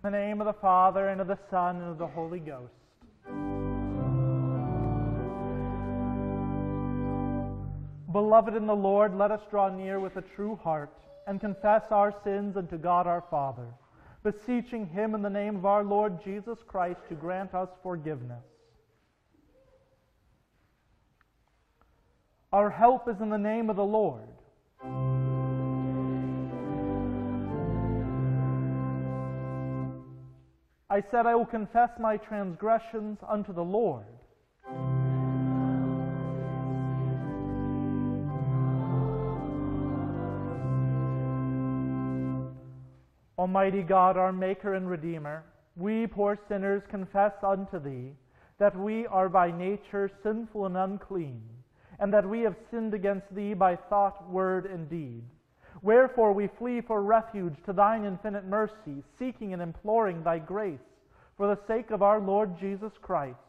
In the name of the Father, and of the Son, and of the Holy Ghost. Beloved in the Lord, let us draw near with a true heart, and confess our sins unto God our Father, beseeching Him in the name of our Lord Jesus Christ to grant us forgiveness. Our help is in the name of the Lord. I said, I will confess my transgressions unto the Lord. Almighty God, our Maker and Redeemer, we poor sinners confess unto Thee that we are by nature sinful and unclean, and that we have sinned against Thee by thought, word, and deed. Wherefore we flee for refuge to Thine infinite mercy, seeking and imploring Thy grace, for the sake of our Lord Jesus Christ.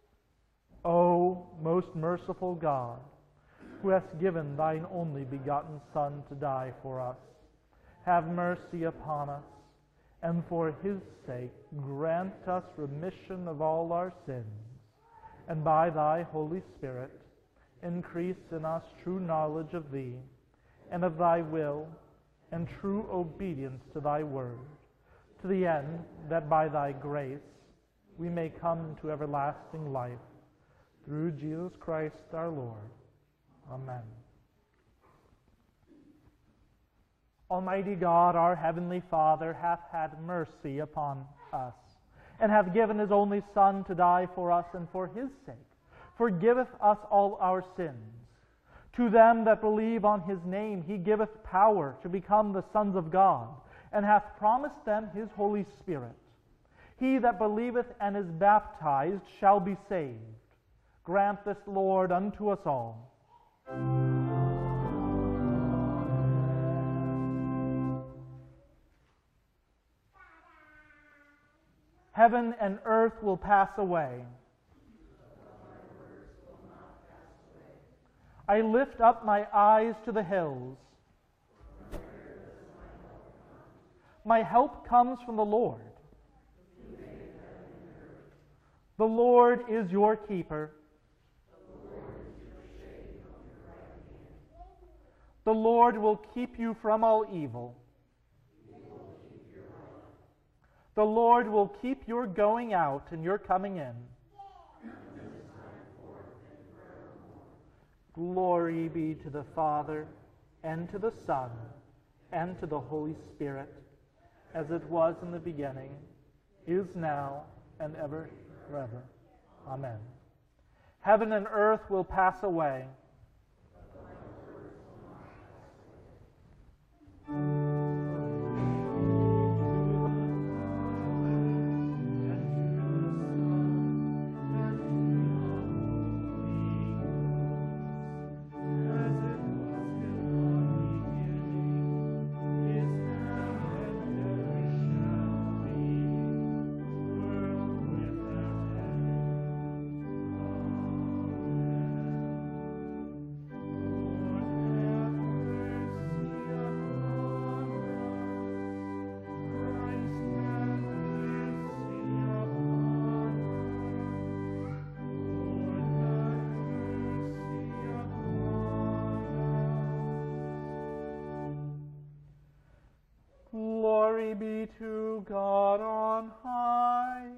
O most merciful God, who hast given Thine only begotten Son to die for us, have mercy upon us, and for His sake grant us remission of all our sins, and by Thy Holy Spirit increase in us true knowledge of Thee, and of Thy will, and true obedience to Thy word, to the end that by Thy grace we may come to everlasting life, through Jesus Christ our Lord. Amen. Almighty God, our heavenly Father, hath had mercy upon us, and hath given His only Son to die for us, and for His sake forgiveth us all our sins. To them that believe on His name He giveth power to become the sons of God, and hath promised them His Holy Spirit. He that believeth and is baptized shall be saved. Grant this, Lord, unto us all. Heaven and earth will pass away. I lift up my eyes to the hills. My help comes from the Lord. The Lord is your keeper. The Lord will keep you from all evil. The Lord will keep your going out and your coming in. Glory be to the Father, and to the Son, and to the Holy Spirit, as it was in the beginning, is now, and ever forever. Amen. Heaven and earth will pass away. Glory be to God on high.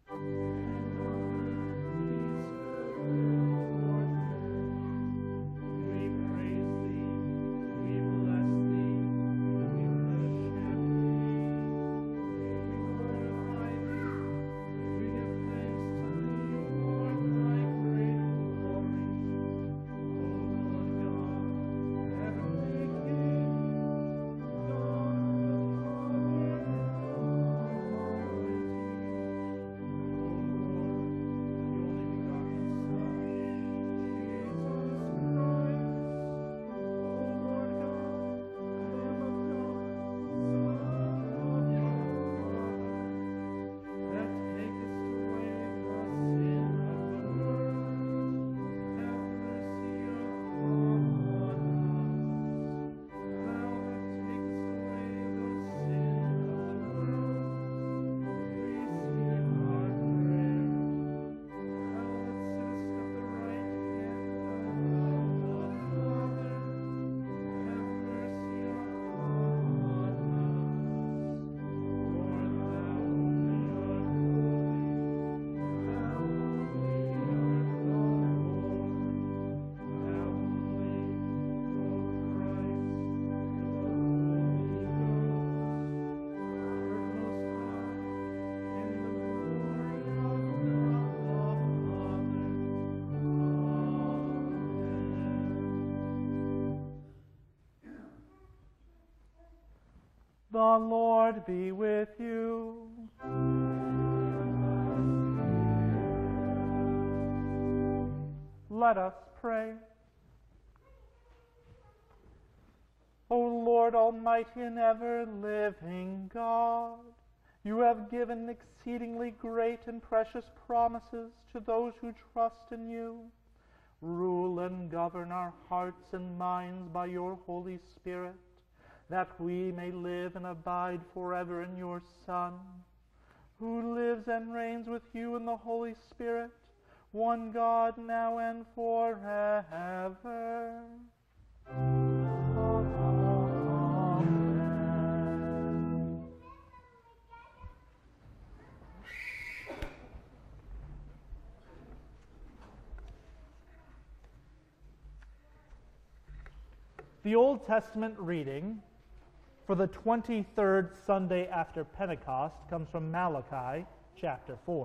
We praise Thee, we bless Thee, we worship Thee, we glorify Thee, we give thanks to Thee for Thy great glory. O Lord God, heavenly King, God of the Father, Lord be with you. Let us pray. O Lord, almighty and ever-living God, you have given exceedingly great and precious promises to those who trust in you. Rule and govern our hearts and minds by your Holy Spirit, that we may live and abide forever in your Son, who lives and reigns with you in the Holy Spirit, one God, now and forever. Amen. The Old Testament reading for the 23rd Sunday after Pentecost comes from Malachi chapter 4.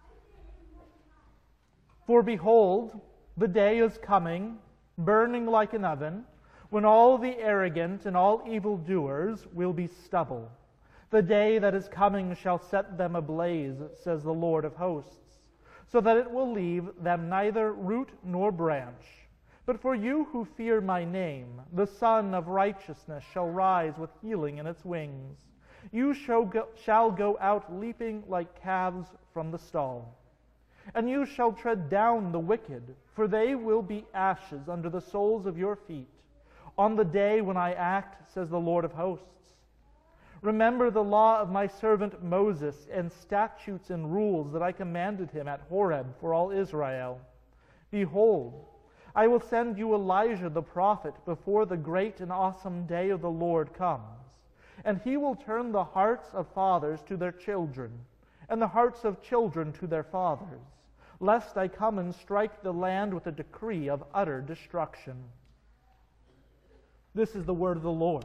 For behold, the day is coming, burning like an oven, when all the arrogant and all evildoers will be stubble. The day that is coming shall set them ablaze, says the Lord of hosts, so that it will leave them neither root nor branch. But for you who fear my name, the Son of Righteousness shall rise with healing in its wings. You shall go out leaping like calves from the stall. And you shall tread down the wicked, for they will be ashes under the soles of your feet, on the day when I act, says the Lord of hosts. Remember the law of my servant Moses, and statutes and rules that I commanded him at Horeb for all Israel. Behold, I will send you Elijah the prophet before the great and awesome day of the Lord comes. And he will turn the hearts of fathers to their children, and the hearts of children to their fathers, lest I come and strike the land with a decree of utter destruction. This is the word of the Lord.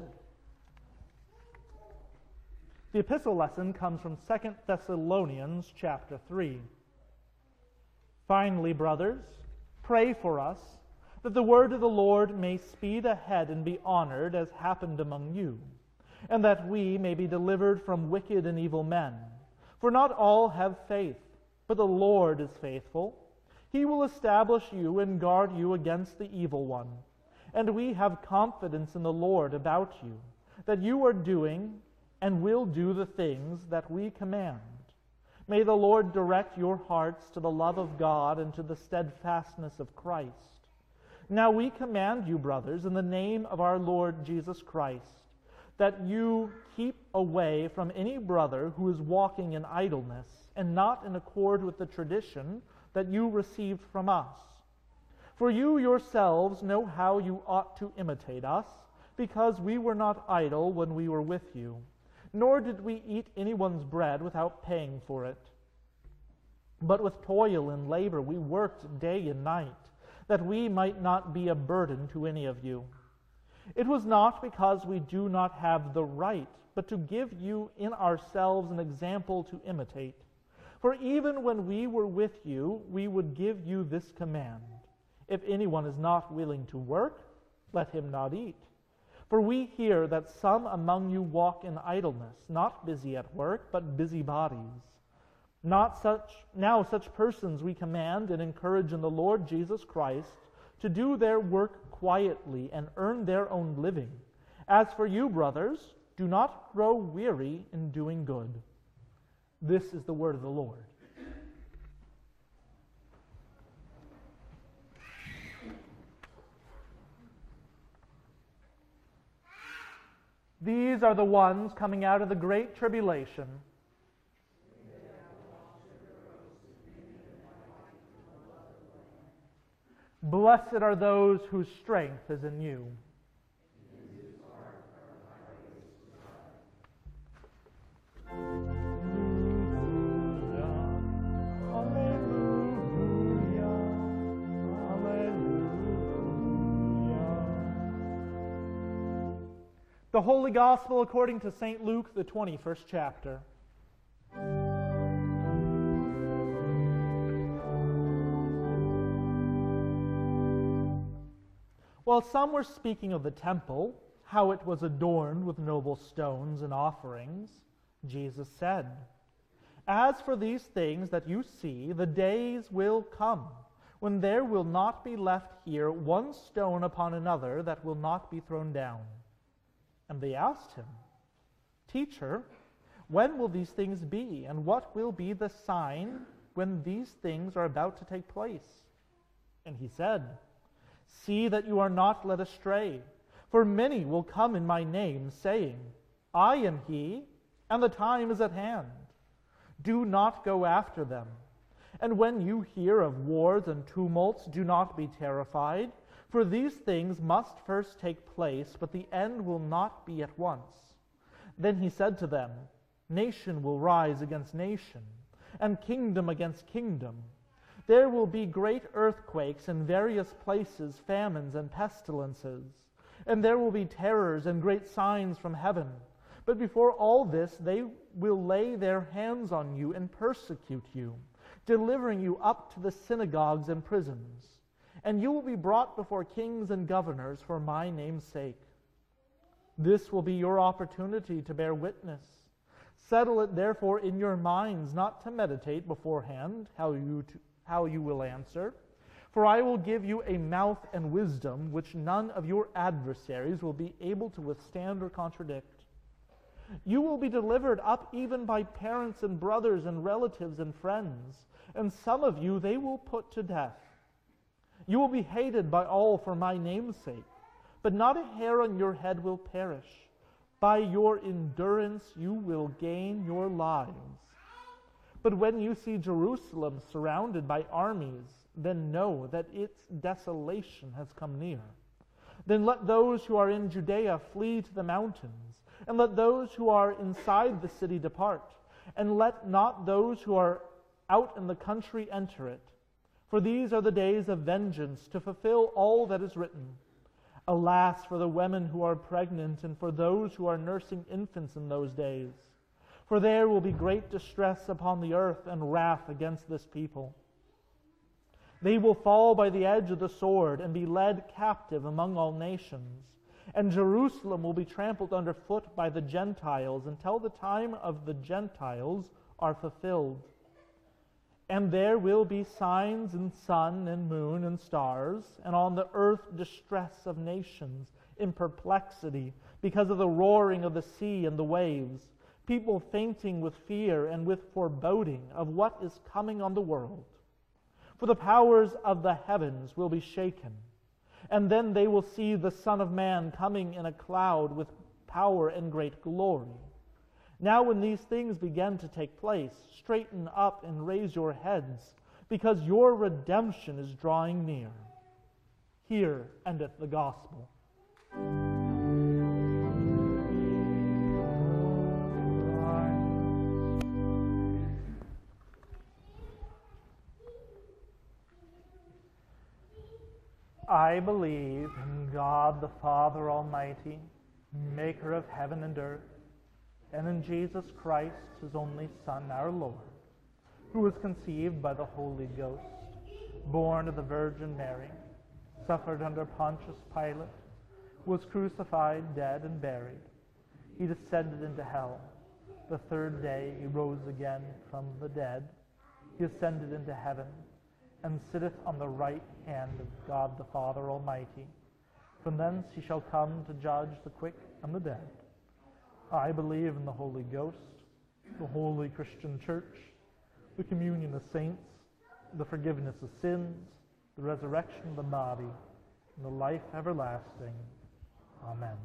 The epistle lesson comes from 2 Thessalonians chapter 3. Finally, brothers, pray for us, that the word of the Lord may speed ahead and be honored as happened among you, and that we may be delivered from wicked and evil men. For not all have faith, but the Lord is faithful. He will establish you and guard you against the evil one. And we have confidence in the Lord about you, that you are doing and will do the things that we command. May the Lord direct your hearts to the love of God and to the steadfastness of Christ. Now we command you, brothers, in the name of our Lord Jesus Christ, that you keep away from any brother who is walking in idleness and not in accord with the tradition that you received from us. For you yourselves know how you ought to imitate us, because we were not idle when we were with you, nor did we eat anyone's bread without paying for it. But with toil and labor we worked day and night, that we might not be a burden to any of you. It was not because we do not have the right, but to give you in ourselves an example to imitate. For even when we were with you, we would give you this command: if anyone is not willing to work, let him not eat. For we hear that some among you walk in idleness, not busy at work, but busybodies. Now such persons we command and encourage in the Lord Jesus Christ to do their work quietly and earn their own living. As for you, brothers, do not grow weary in doing good. This is the word of the Lord. These are the ones coming out of the great tribulation. Blessed are those whose strength is in you. The Holy Gospel according to St. Luke, the 21st chapter. While some were speaking of the temple, how it was adorned with noble stones and offerings, Jesus said, "As for these things that you see, the days will come when there will not be left here one stone upon another that will not be thrown down." And they asked him, "Teacher, when will these things be, and what will be the sign when these things are about to take place?" And he said, "See that you are not led astray, for many will come in my name, saying, 'I am he,' and the time is at hand. Do not go after them. And when you hear of wars and tumults, do not be terrified, for these things must first take place, but the end will not be at once." Then he said to them, "Nation will rise against nation, and kingdom against kingdom. There will be great earthquakes in various places, famines and pestilences, and there will be terrors and great signs from heaven. But before all this, they will lay their hands on you and persecute you, delivering you up to the synagogues and prisons. And you will be brought before kings and governors for my name's sake. This will be your opportunity to bear witness. Settle it therefore in your minds not to meditate beforehand how you will answer. For I will give you a mouth and wisdom which none of your adversaries will be able to withstand or contradict. You will be delivered up even by parents and brothers and relatives and friends, and some of you they will put to death. You will be hated by all for my name's sake, but not a hair on your head will perish. By your endurance you will gain your lives. But when you see Jerusalem surrounded by armies, then know that its desolation has come near. Then let those who are in Judea flee to the mountains, and let those who are inside the city depart, and let not those who are out in the country enter it. For these are the days of vengeance, to fulfill all that is written. Alas for the women who are pregnant, and for those who are nursing infants in those days. For there will be great distress upon the earth, and wrath against this people. They will fall by the edge of the sword, and be led captive among all nations. And Jerusalem will be trampled underfoot by the Gentiles, until the time of the Gentiles are fulfilled. And there will be signs in sun and moon and stars, and on the earth distress of nations in perplexity, because of the roaring of the sea and the waves, people fainting with fear and with foreboding of what is coming on the world. For the powers of the heavens will be shaken, and then they will see the Son of Man coming in a cloud with power and great glory. Now when these things begin to take place, straighten up and raise your heads, because your redemption is drawing near. Here endeth the gospel. I believe in God the Father Almighty, maker of heaven and earth, and in Jesus Christ, his only Son, our Lord, who was conceived by the Holy Ghost, born of the Virgin Mary, suffered under Pontius Pilate, was crucified, dead, and buried. He descended into hell. The third day he rose again from the dead. He ascended into heaven, and sitteth on the right hand of God the Father Almighty. From thence he shall come to judge the quick and the dead. I believe in the Holy Ghost, the holy Christian Church, the communion of saints, the forgiveness of sins, the resurrection of the body, and the life everlasting. Amen.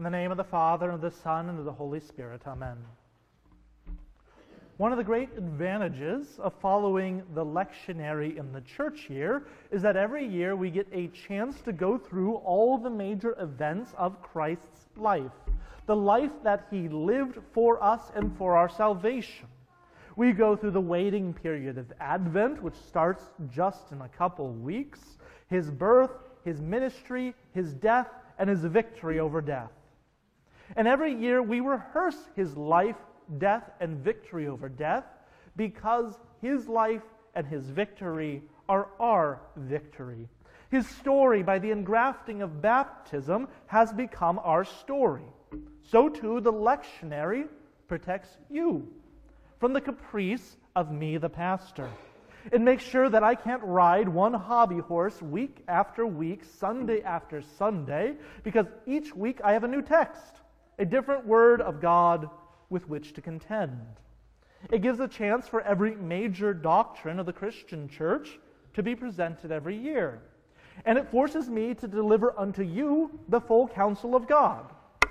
In the name of the Father, and of the Son, and of the Holy Spirit. Amen. One of the great advantages of following the lectionary in the church year is that every year we get a chance to go through all the major events of Christ's life, the life that he lived for us and for our salvation. We go through the waiting period of Advent, which starts just in a couple weeks, his birth, his ministry, his death, and his victory over death. And every year we rehearse his life, death, and victory over death because his life and his victory are our victory. His story by the engrafting of baptism has become our story. So too the lectionary protects you from the caprice of me, the pastor. It makes sure that I can't ride one hobby horse week after week, Sunday after Sunday, because each week I have a new text, a different word of God with which to contend. It gives a chance for every major doctrine of the Christian church to be presented every year. And it forces me to deliver unto you the full counsel of God.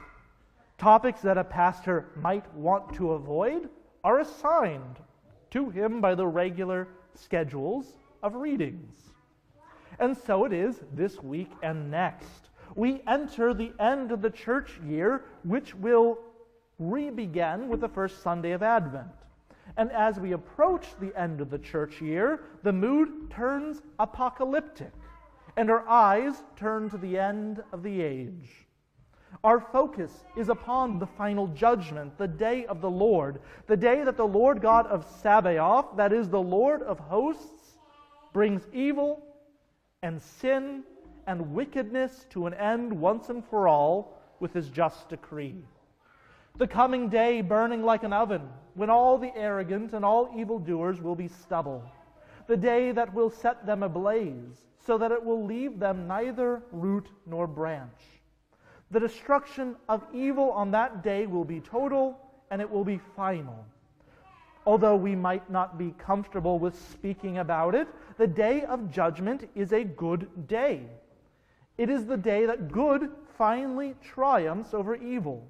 Topics that a pastor might want to avoid are assigned to him by the regular schedules of readings. And so it is this week and next. We enter the end of the church year, which will re-begin with the first Sunday of Advent. And as we approach the end of the church year, the mood turns apocalyptic, and our eyes turn to the end of the age. Our focus is upon the final judgment, the day of the Lord, the day that the Lord God of Sabaoth, that is the Lord of hosts, brings evil and sin and wickedness to an end once and for all with his just decree. The coming day burning like an oven, when all the arrogant and all evildoers will be stubble. The day that will set them ablaze, so that it will leave them neither root nor branch. The destruction of evil on that day will be total, and it will be final. Although we might not be comfortable with speaking about it, the day of judgment is a good day. It is the day that good finally triumphs over evil.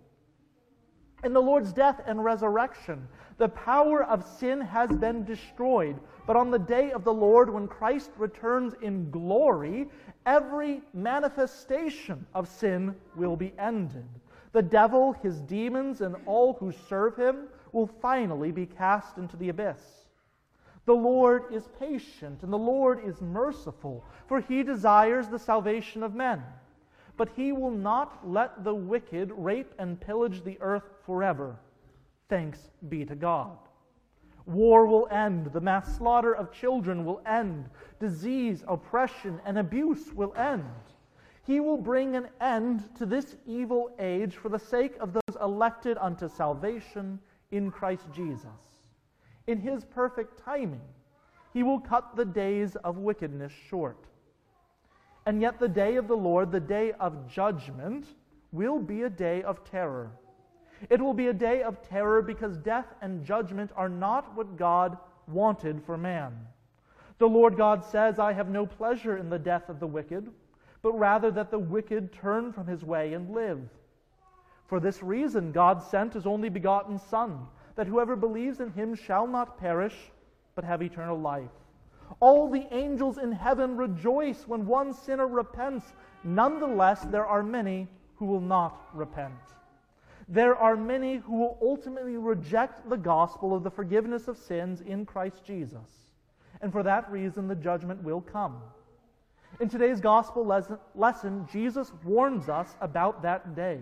In the Lord's death and resurrection, the power of sin has been destroyed. But on the day of the Lord, when Christ returns in glory, every manifestation of sin will be ended. The devil, his demons, and all who serve him will finally be cast into the abyss. The Lord is patient, and the Lord is merciful, for he desires the salvation of men. But he will not let the wicked rape and pillage the earth forever. Thanks be to God. War will end, the mass slaughter of children will end, disease, oppression, and abuse will end. He will bring an end to this evil age for the sake of those elected unto salvation in Christ Jesus. In his perfect timing, he will cut the days of wickedness short. And yet the day of the Lord, the day of judgment, will be a day of terror. It will be a day of terror because death and judgment are not what God wanted for man. The Lord God says, I have no pleasure in the death of the wicked, but rather that the wicked turn from his way and live. For this reason God sent his only begotten Son, that whoever believes in him shall not perish, but have eternal life. All the angels in heaven rejoice when one sinner repents. Nonetheless, there are many who will not repent. There are many who will ultimately reject the gospel of the forgiveness of sins in Christ Jesus. And for that reason, the judgment will come. In today's gospel lesson, Jesus warns us about that day.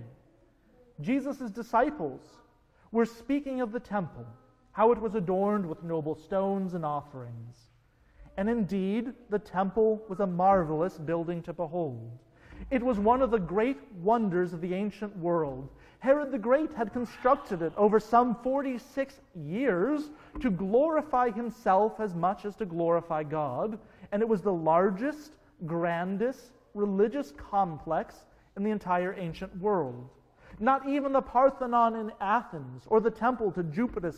Jesus' disciples were speaking of the temple, how it was adorned with noble stones and offerings. And indeed, the temple was a marvelous building to behold. It was one of the great wonders of the ancient world. Herod the Great had constructed it over some 46 years to glorify himself as much as to glorify God, and it was the largest, grandest religious complex in the entire ancient world. Not even the Parthenon in Athens or the temple to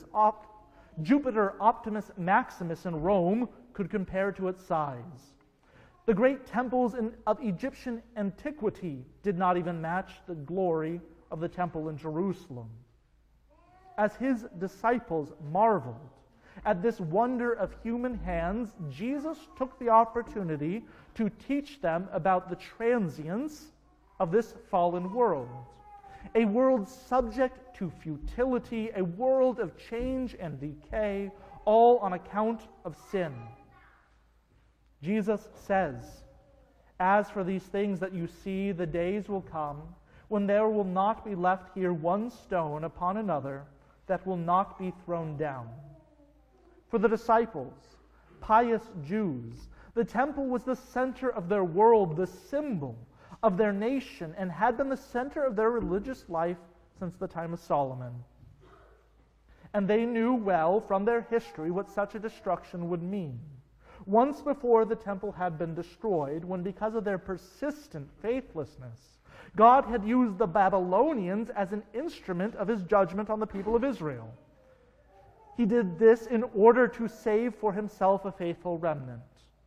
Jupiter Optimus Maximus in Rome could compare to its size. The great temples of Egyptian antiquity did not even match the glory of the temple in Jerusalem. As his disciples marveled at this wonder of human hands, Jesus took the opportunity to teach them about the transience of this fallen world, a world subject to futility, a world of change and decay, all on account of sin. Jesus says, "As for these things that you see, the days will come when there will not be left here one stone upon another that will not be thrown down." For the disciples, pious Jews, the temple was the center of their world, the symbol of their nation, and had been the center of their religious life since the time of Solomon. And they knew well from their history what such a destruction would mean. Once before the temple had been destroyed, when because of their persistent faithlessness, God had used the Babylonians as an instrument of his judgment on the people of Israel. He did this in order to save for himself a faithful remnant.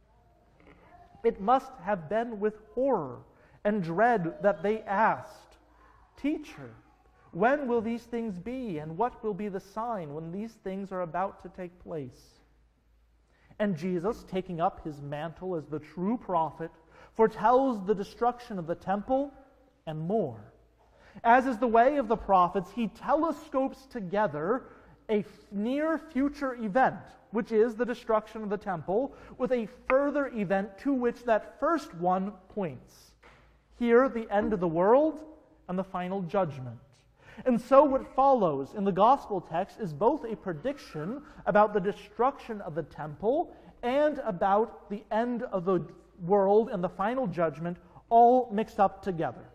It must have been with horror and dread that they asked, "Teacher, when will these things be, and what will be the sign when these things are about to take place?" And Jesus, taking up his mantle as the true prophet, foretells the destruction of the temple and more. As is the way of the prophets, he telescopes together a near future event, which is the destruction of the temple, with a further event to which that first one points. Here, the end of the world and the final judgment. And so what follows in the gospel text is both a prediction about the destruction of the temple and about the end of the world and the final judgment, all mixed up together.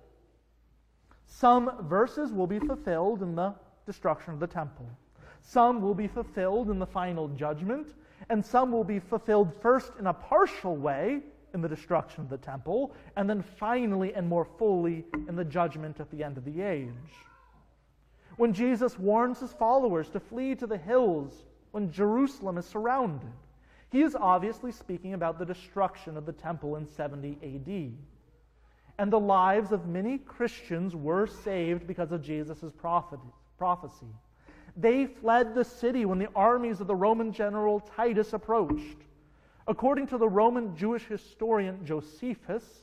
Some verses will be fulfilled in the destruction of the temple. Some will be fulfilled in the final judgment, and some will be fulfilled first in a partial way in the destruction of the temple, and then finally and more fully in the judgment at the end of the age. When Jesus warns his followers to flee to the hills when Jerusalem is surrounded, he is obviously speaking about the destruction of the temple in 70 AD. And the lives of many Christians were saved because of Jesus' prophecy. They fled the city when the armies of the Roman general Titus approached. According to the Roman Jewish historian Josephus,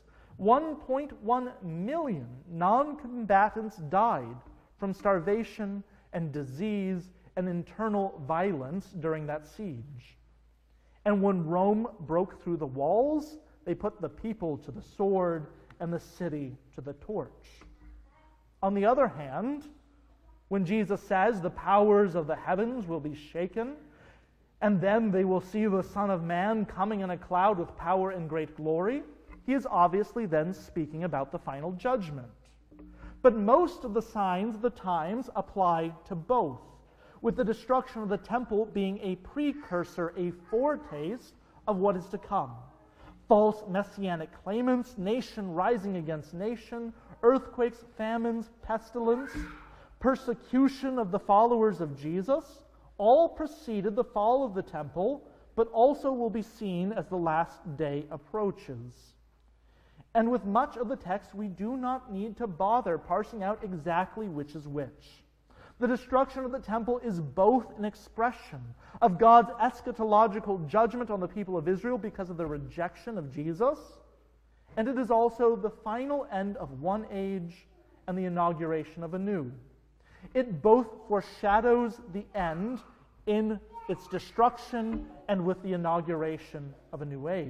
1.1 million non-combatants died from starvation and disease and internal violence during that siege. And when Rome broke through the walls, they put the people to the sword and the city to the torch. On the other hand, when Jesus says the powers of the heavens will be shaken, and then they will see the Son of Man coming in a cloud with power and great glory, he is obviously then speaking about the final judgment. But most of the signs of the times apply to both, with the destruction of the temple being a precursor, a foretaste of what is to come. False messianic claimants, nation rising against nation, earthquakes, famines, pestilence, persecution of the followers of Jesus, all preceded the fall of the temple, but also will be seen as the last day approaches. And with much of the text, we do not need to bother parsing out exactly which is which. The destruction of the temple is both an expression of God's eschatological judgment on the people of Israel because of their rejection of Jesus, and it is also the final end of one age and the inauguration of a new. It both foreshadows the end in its destruction and with the inauguration of a new age.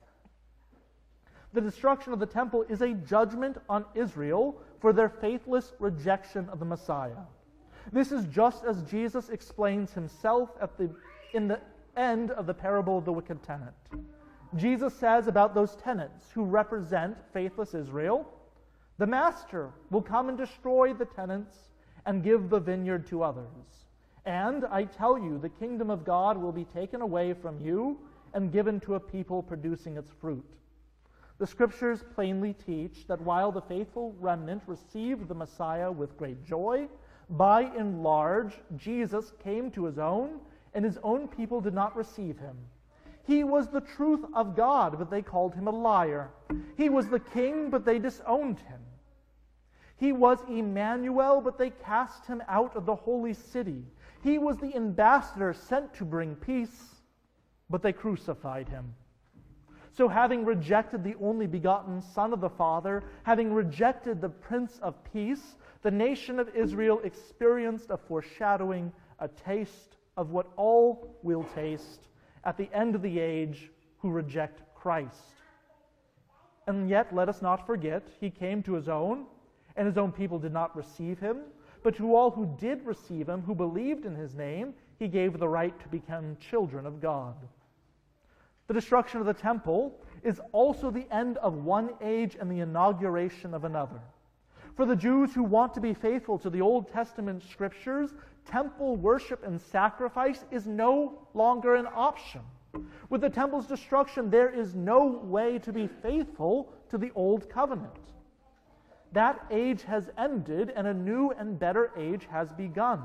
The destruction of the temple is a judgment on Israel for their faithless rejection of the Messiah. This is just as Jesus explains himself in the end of the parable of the wicked tenant. Jesus says about those tenants who represent faithless Israel, "The master will come and destroy the tenants and give the vineyard to others. And I tell you, the kingdom of God will be taken away from you and given to a people producing its fruit." The scriptures plainly teach that while the faithful remnant received the Messiah with great joy, by and large, Jesus came to his own, and his own people did not receive him. He was the truth of God, but they called him a liar. He was the king, but they disowned him. He was Emmanuel, but they cast him out of the holy city. He was the ambassador sent to bring peace, but they crucified him. So having rejected the only begotten Son of the Father, having rejected the Prince of Peace, the nation of Israel experienced a foreshadowing, a taste of what all will taste at the end of the age who reject Christ. And yet, let us not forget, he came to his own, and his own people did not receive him. But to all who did receive him, who believed in his name, he gave the right to become children of God. The destruction of the temple is also the end of one age and the inauguration of another. For the Jews who want to be faithful to the Old Testament scriptures, temple worship and sacrifice is no longer an option. With the temple's destruction, there is no way to be faithful to the Old Covenant. That age has ended, and a new and better age has begun.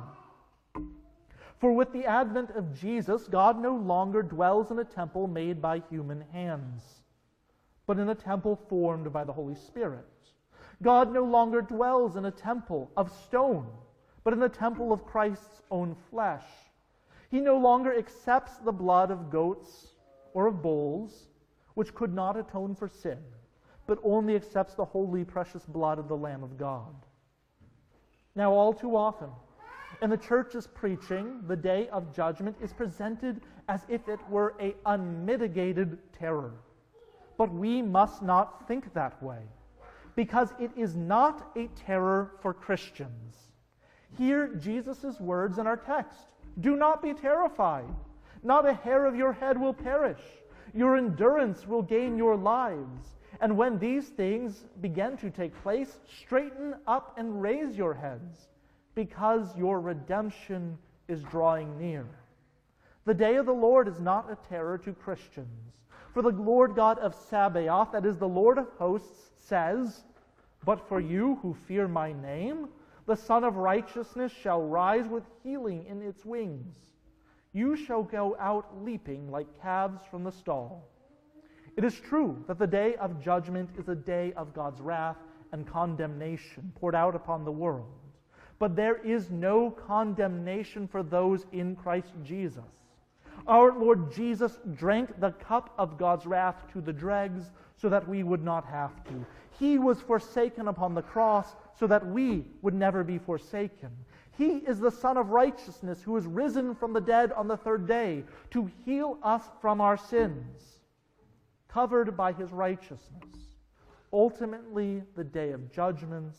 For with the advent of Jesus, God no longer dwells in a temple made by human hands, but in a temple formed by the Holy Spirit. God no longer dwells in a temple of stone, but in the temple of Christ's own flesh. He no longer accepts the blood of goats or of bulls, which could not atone for sin, but only accepts the holy, precious blood of the Lamb of God. Now, all too often, in the church's preaching, the day of judgment is presented as if it were an unmitigated terror. But we must not think that way, because it is not a terror for Christians. Hear Jesus' words in our text. Do not be terrified. Not a hair of your head will perish. Your endurance will gain your lives. And when these things begin to take place, straighten up and raise your heads, because your redemption is drawing near. The day of the Lord is not a terror to Christians. For the Lord God of Sabaoth, that is the Lord of hosts, says, "But for you who fear my name, the Son of Righteousness shall rise with healing in its wings. You shall go out leaping like calves from the stall." It is true that the day of judgment is a day of God's wrath and condemnation poured out upon the world. But there is no condemnation for those in Christ Jesus. Our Lord Jesus drank the cup of God's wrath to the dregs so that we would not have to. He was forsaken upon the cross so that we would never be forsaken. He is the Son of Righteousness who is risen from the dead on the third day to heal us from our sins, covered by his righteousness. Ultimately, the day of judgment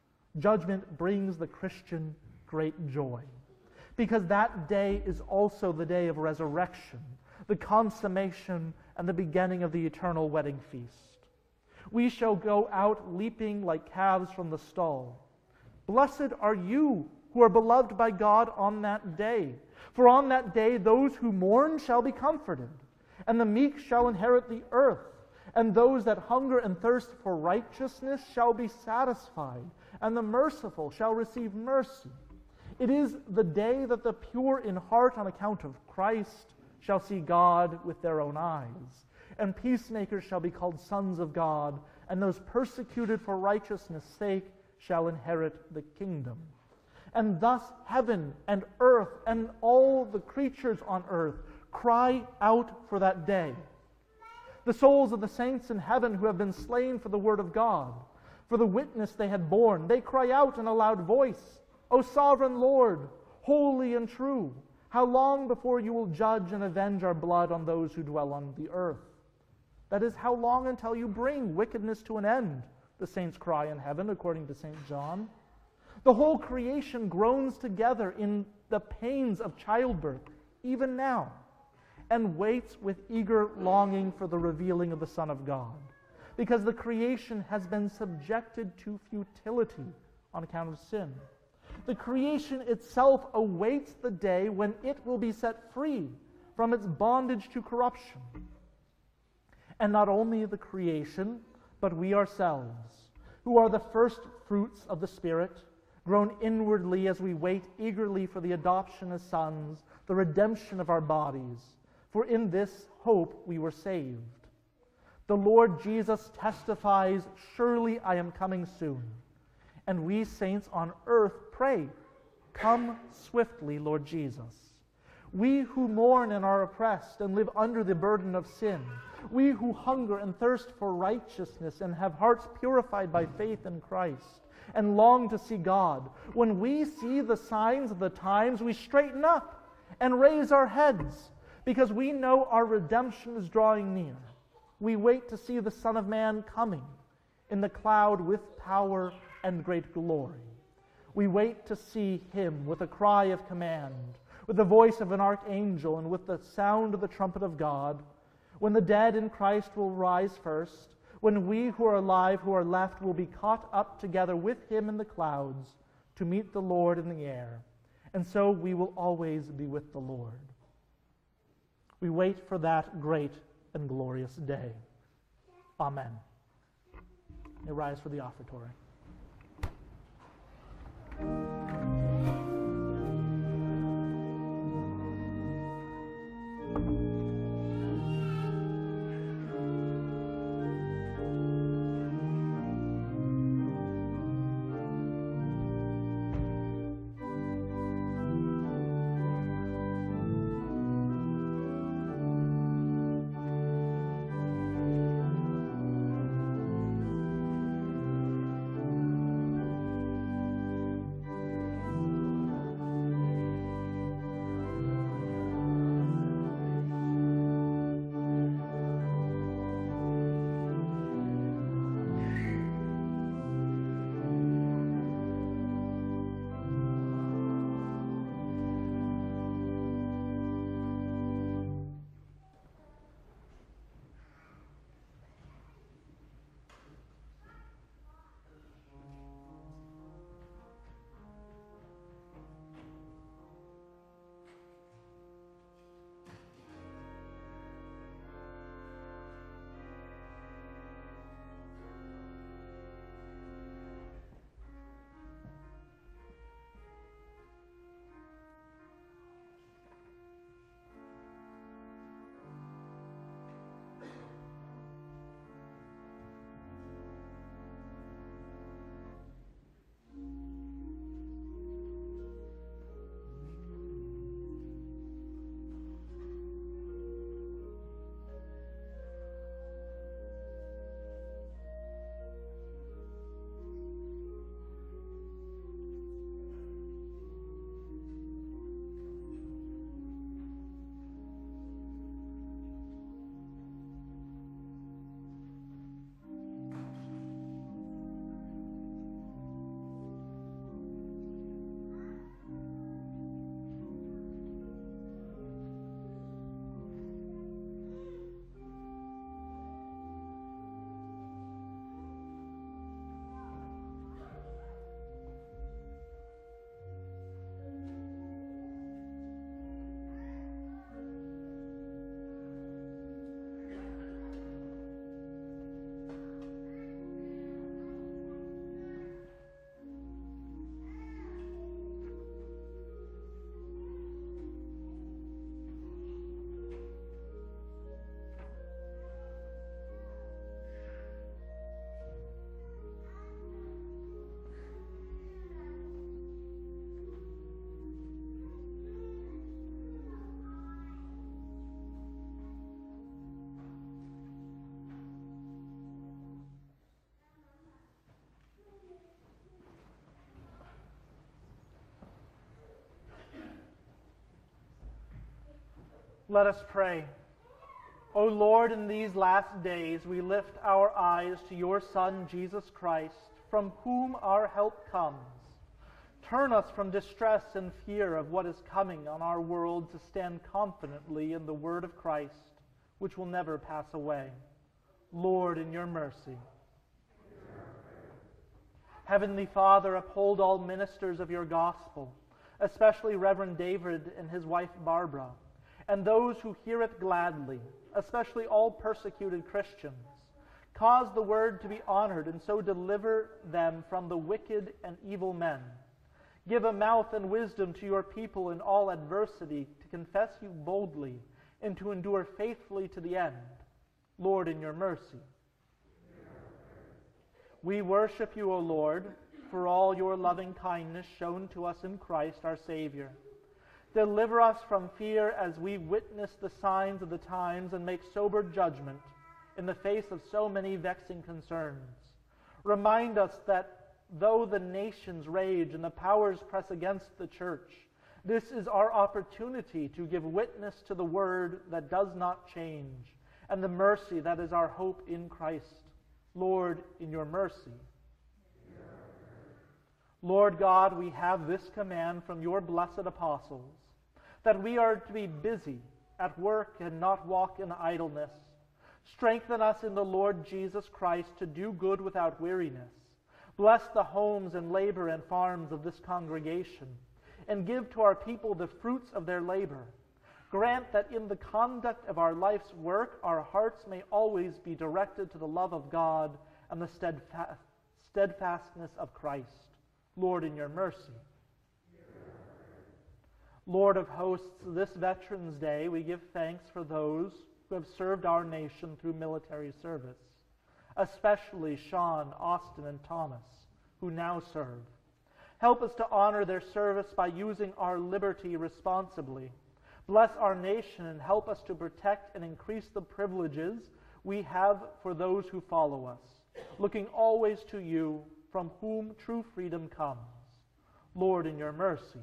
brings the Christian great joy, because that day is also the day of resurrection, the consummation and the beginning of the eternal wedding feast. We shall go out leaping like calves from the stall. Blessed are you who are beloved by God on that day, for on that day those who mourn shall be comforted, and the meek shall inherit the earth, and those that hunger and thirst for righteousness shall be satisfied, and the merciful shall receive mercy. It is the day that the pure in heart on account of Christ shall see God with their own eyes, and peacemakers shall be called sons of God, and those persecuted for righteousness' sake shall inherit the kingdom. And thus heaven and earth and all the creatures on earth cry out for that day. The souls of the saints in heaven who have been slain for the word of God, for the witness they had borne, they cry out in a loud voice, "O sovereign Lord, holy and true, how long before you will judge and avenge our blood on those who dwell on the earth? That is, how long until you bring wickedness to an end?" the saints cry in heaven, according to St. John. The whole creation groans together in the pains of childbirth, even now, and waits with eager longing for the revealing of the Son of God, because the creation has been subjected to futility on account of sin. The creation itself awaits the day when it will be set free from its bondage to corruption. And not only the creation, but we ourselves, who are the first fruits of the Spirit, groan inwardly as we wait eagerly for the adoption as sons, the redemption of our bodies. For in this hope we were saved. The Lord Jesus testifies, "Surely I am coming soon, And we saints on earth pray, come swiftly, Lord Jesus. We who mourn and are oppressed and live under the burden of sin, we who hunger and thirst for righteousness and have hearts purified by faith in Christ and long to see God, when we see the signs of the times, we straighten up and raise our heads because we know our redemption is drawing near. We wait to see the Son of Man coming in the cloud with power and great glory. We wait to see him with a cry of command, with the voice of an archangel, and with the sound of the trumpet of God, when the dead in Christ will rise first, when we who are alive, who are left, will be caught up together with him in the clouds to meet the Lord in the air. And so we will always be with the Lord. We wait for that great and glorious day. Amen. May rise for the offertory. Let us pray. O Lord, in these last days we lift our eyes to your Son, Jesus Christ, from whom our help comes. Turn us from distress and fear of what is coming on our world to stand confidently in the word of Christ, which will never pass away. Lord, in your mercy. Heavenly Father, uphold all ministers of your gospel, especially Reverend David and his wife Barbara, and those who hear it gladly, especially all persecuted Christians. Cause the word to be honored, and so deliver them from the wicked and evil men. Give a mouth and wisdom to your people in all adversity to confess you boldly and to endure faithfully to the end. Lord, in your mercy. We worship you, O Lord, for all your loving kindness shown to us in Christ our Savior. Deliver us from fear as we witness the signs of the times and make sober judgment in the face of so many vexing concerns. Remind us that though the nations rage and the powers press against the church, this is our opportunity to give witness to the word that does not change and the mercy that is our hope in Christ. Lord, in your mercy. Lord God, we have this command from your blessed apostles, that we are to be busy at work and not walk in idleness. Strengthen us in the Lord Jesus Christ to do good without weariness. Bless the homes and labor and farms of this congregation, and give to our people the fruits of their labor. Grant that in the conduct of our life's work, our hearts may always be directed to the love of God and the steadfastness of Christ. Lord, in your mercy. Lord of hosts, this Veterans Day we give thanks for those who have served our nation through military service, especially Sean, Austin, and Thomas, who now serve. Help us to honor their service by using our liberty responsibly. Bless our nation and help us to protect and increase the privileges we have for those who follow us, looking always to you, from whom true freedom comes. Lord, in your mercy.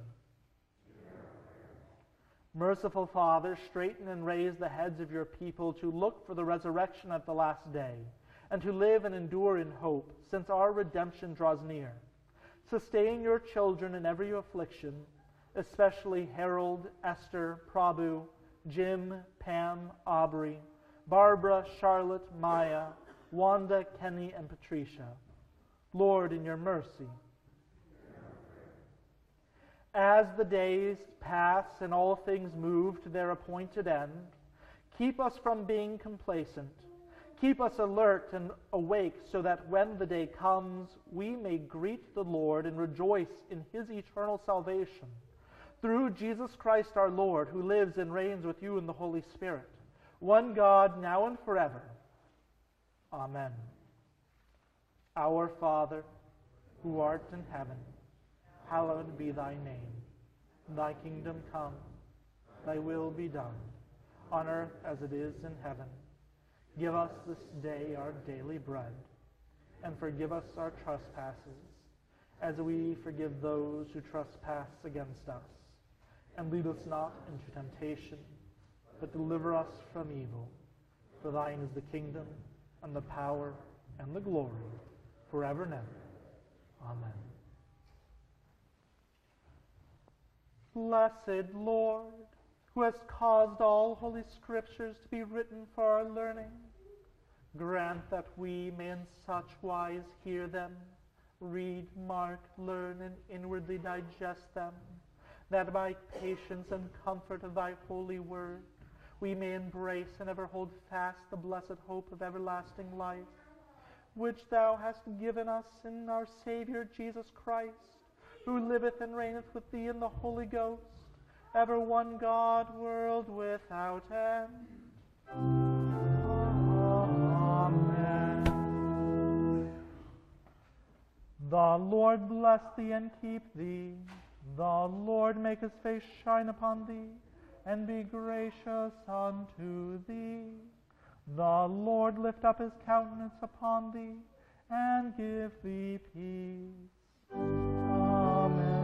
Merciful Father, straighten and raise the heads of your people to look for the resurrection at the last day, and to live and endure in hope, since our redemption draws near. Sustain your children in every affliction, especially Harold, Esther, Prabhu, Jim, Pam, Aubrey, Barbara, Charlotte, Maya, Wanda, Kenny, and Patricia. Lord, in your mercy. As the days pass and all things move to their appointed end, keep us from being complacent. Keep us alert and awake so that when the day comes, we may greet the Lord and rejoice in his eternal salvation. Through Jesus Christ our Lord, who lives and reigns with you in the Holy Spirit, one God, now and forever. Amen. Our Father, who art in heaven, hallowed be thy name. Thy kingdom come, thy will be done, on earth as it is in heaven. Give us this day our daily bread, and forgive us our trespasses, as we forgive those who trespass against us. And lead us not into temptation, but deliver us from evil. For thine is the kingdom, and the power, and the glory, forever and ever. Amen. Blessed Lord, who has caused all holy scriptures to be written for our learning, grant that we may in such wise hear them, read, mark, learn, and inwardly digest them, that by patience and comfort of thy holy word we may embrace and ever hold fast the blessed hope of everlasting life, which thou hast given us in our Savior Jesus Christ, who liveth and reigneth with thee in the Holy Ghost, ever one God, world without end. Amen. The Lord bless thee and keep thee. The Lord make his face shine upon thee, and be gracious unto thee. The Lord lift up his countenance upon thee, and give thee peace. Amen.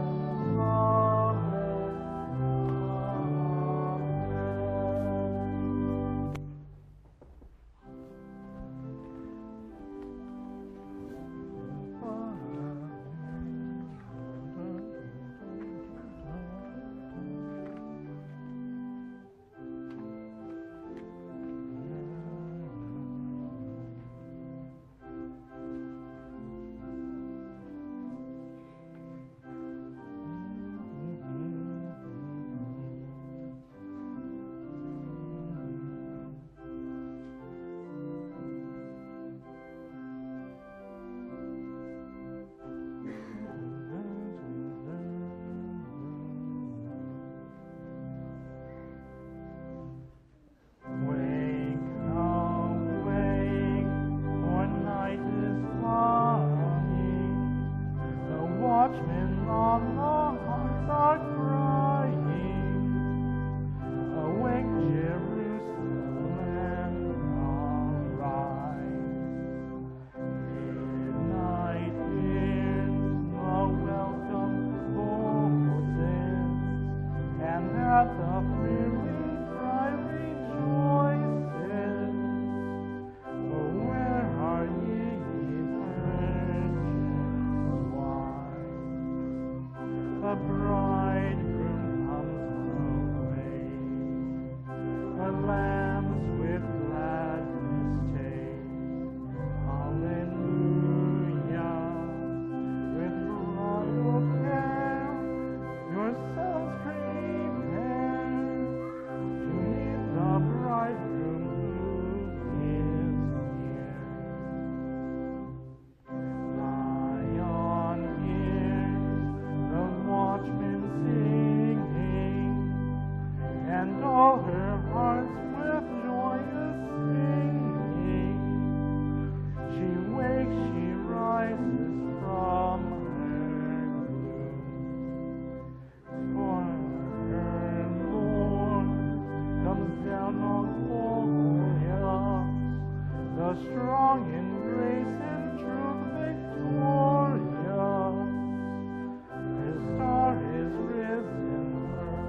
strong in grace and truth victorious. His star is risen, her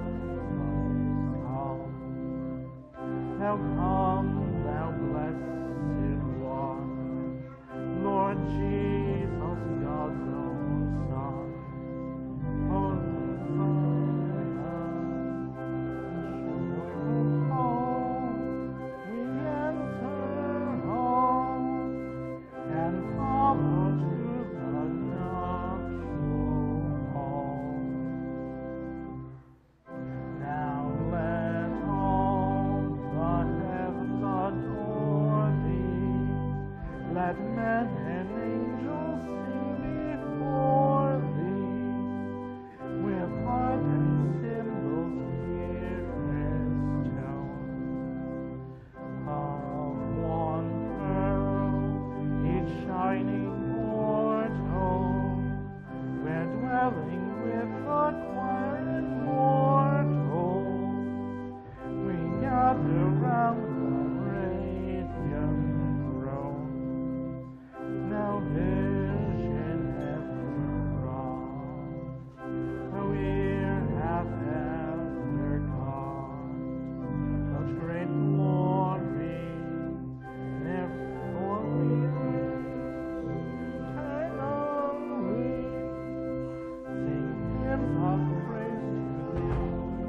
come. Now come, thou blessed one, Lord Jesus, God's own Son. Let men and angels sing before thee, with harp and cymbals clearest tone. Of one pearl, each shining portal, where dwelling with the choir immortal, we gather round the radiant throne. Now vision ever wrought, our ear hath ever caught, such great glory never before we eternally sing hymns of praise to thee.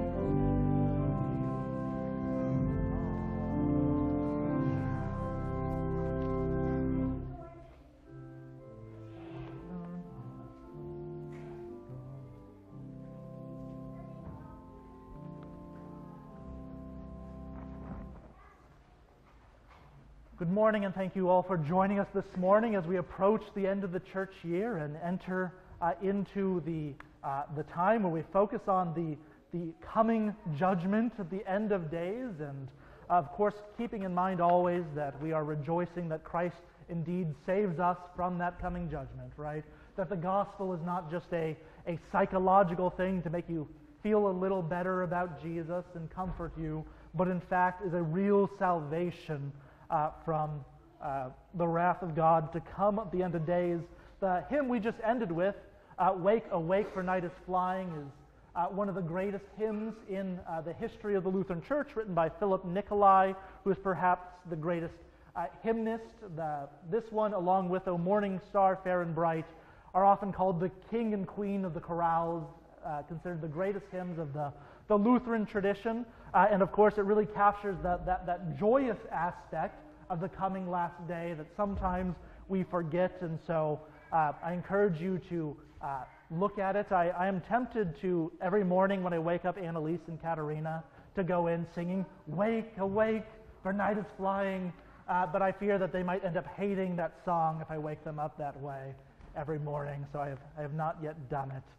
Good morning, and thank you all for joining us this morning as we approach the end of the church year and enter into the time where we focus on the coming judgment at the end of days, and of course keeping in mind always that we are rejoicing that Christ indeed saves us from that coming judgment, right? That the gospel is not just a psychological thing to make you feel a little better about Jesus and comfort you, but in fact is a real salvation from the wrath of God to come at the end of days. The hymn we just ended with, Wake, Awake, for Night is Flying, is one of the greatest hymns in the history of the Lutheran Church, written by Philip Nicolai, who is perhaps the greatest hymnist. This one, along with O Morning Star, Fair and Bright, are often called the king and queen of the chorales, considered the greatest hymns of the Lutheran tradition. And of course, it really captures that joyous aspect of the coming last day that sometimes we forget. And so I encourage you to look at it. I am tempted to, every morning when I wake up, Annalise and Katerina, to go in singing, Wake, awake, for night is flying. But I fear that they might end up hating that song if I wake them up that way every morning. So I have not yet done it.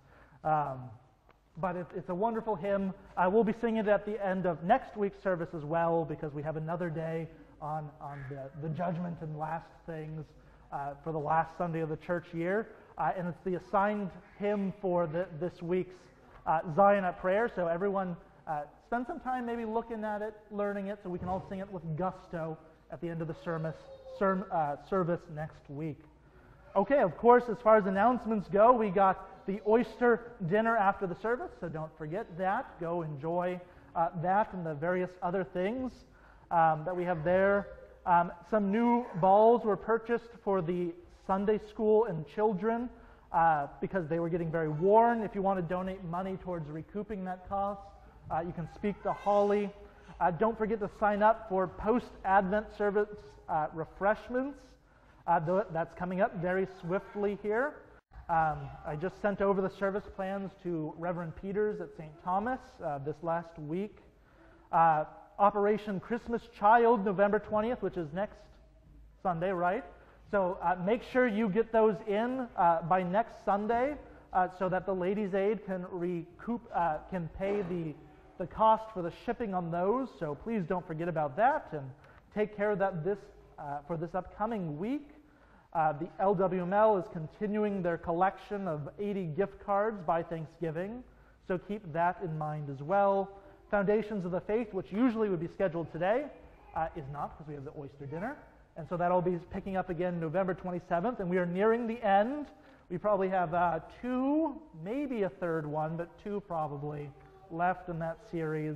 But it's a wonderful hymn. We'll be singing it at the end of next week's service as well, because we have another day on the judgment and last things for the last Sunday of the church year. And it's the assigned hymn for this week's Zion at Prayer. So everyone spend some time maybe looking at it, learning it, so we can all sing it with gusto at the end of the service next week. Okay, of course, as far as announcements go, we got the oyster dinner after the service, so don't forget that. Go enjoy that and the various other things that we have there. Some new balls were purchased for the Sunday school and children because they were getting very worn. If you want to donate money towards recouping that cost, you can speak to Holly. Don't forget to sign up for post-Advent service refreshments. That's coming up very swiftly here. I just sent over the service plans to Reverend Peters at St. Thomas this last week. Operation Christmas Child, November 20th, which is next Sunday, right? So make sure you get those in by next Sunday so that the Ladies' Aid can can pay the cost for the shipping on those. So please don't forget about that and take care of that for this upcoming week. The LWML is continuing their collection of 80 gift cards by Thanksgiving, so keep that in mind as well. Foundations of the Faith, which usually would be scheduled today, is not, because we have the oyster dinner. And so that'll be picking up again November 27th, and we are nearing the end. We probably have 2, maybe a third one, but 2 probably left in that series.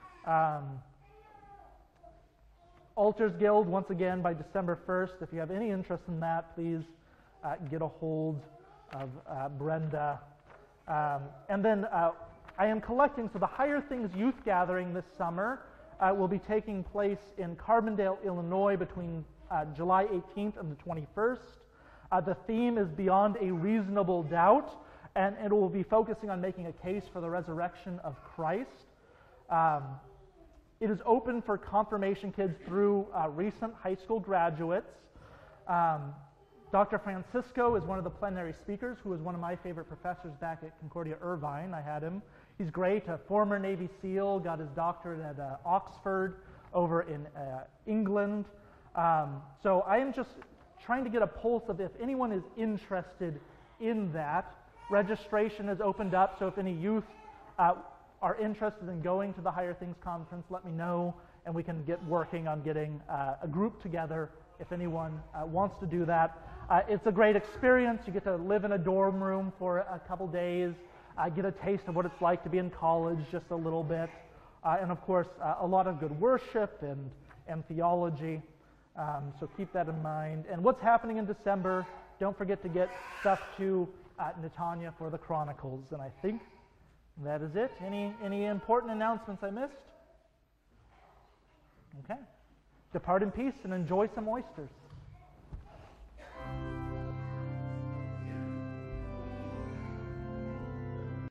Altars Guild, once again, by December 1st. If you have any interest in that, please get a hold of Brenda. And then I am collecting, so the Higher Things Youth Gathering this summer will be taking place in Carbondale, Illinois between July 18th and the 21st. The theme is Beyond a Reasonable Doubt, and it will be focusing on making a case for the resurrection of Christ. It is open for confirmation kids through recent high school graduates. Dr. Francisco is one of the plenary speakers, who was one of my favorite professors back at Concordia Irvine. I had him. He's great, a former Navy SEAL, got his doctorate at Oxford over in England. So I am just trying to get a pulse of if anyone is interested in that. Registration is opened up, so if any youth are interested in going to the Higher Things Conference, let me know, and we can get working on getting a group together if anyone wants to do that. It's a great experience. You get to live in a dorm room for a couple days, get a taste of what it's like to be in college just a little bit, and of course a lot of good worship and theology. So keep that in mind. And what's happening in December, don't forget to get stuff to Netanya for the Chronicles. And I think that is it. Any important announcements I missed? Okay. Depart in peace and enjoy some oysters.